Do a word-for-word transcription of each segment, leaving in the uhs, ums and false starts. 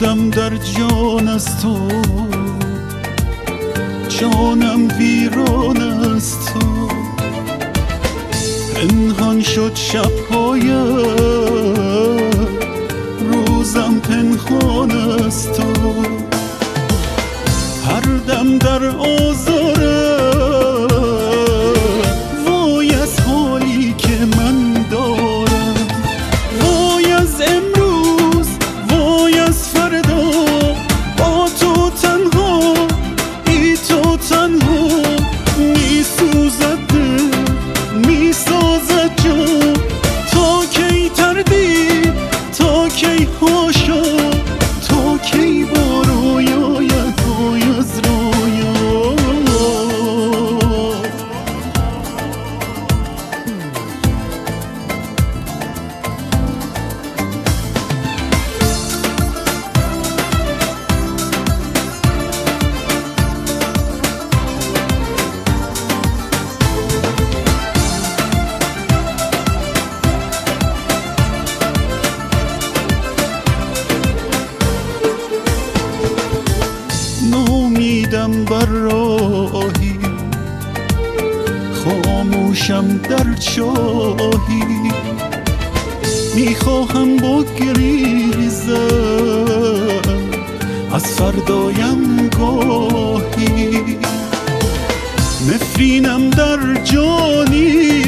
مردم در جان از تو، جانم ویران از تو. پنهان شد شب‌هایم، روزم پنهان از تو. هر دم در آزارم، وای از حالی که من دارم. وای از امروز، وای از فردا، با تو تنها، بی تو تنها. می سوزد دل، می سازد جان. تا کی تردید، تا کی حاشا، تا کی با رویاید وای از رویا. نومیدم بر راهی، خاموشم در چاهی. میخواهم بگریزم از فردایم گاهی. نفرینم در جانی،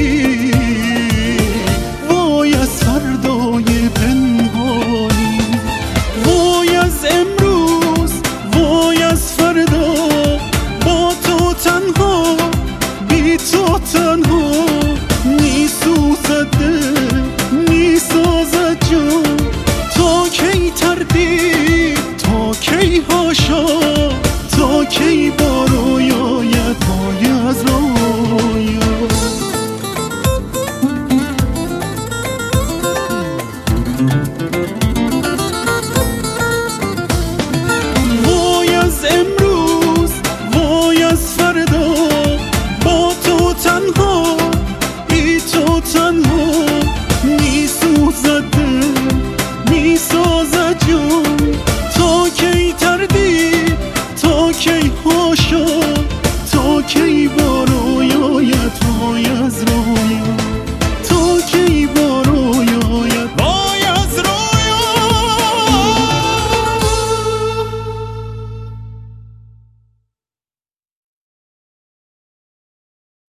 وای از فردای پنهانی. وای از امروز، وای از فردا، با تو تنها، بی تو تنها.